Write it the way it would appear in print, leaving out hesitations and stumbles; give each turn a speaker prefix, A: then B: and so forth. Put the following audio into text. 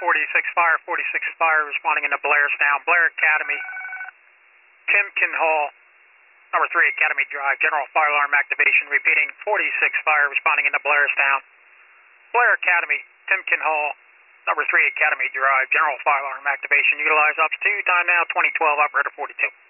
A: 46 Fire responding into Blairstown. Blair Academy, Timken Hall, number 3 Academy Drive, general fire alarm activation. Repeating, 46 Fire responding into Blairstown. Blair Academy, Timken Hall, number 3 Academy Drive, general fire alarm activation. Utilize Ops 2, time now 2012, operator 42.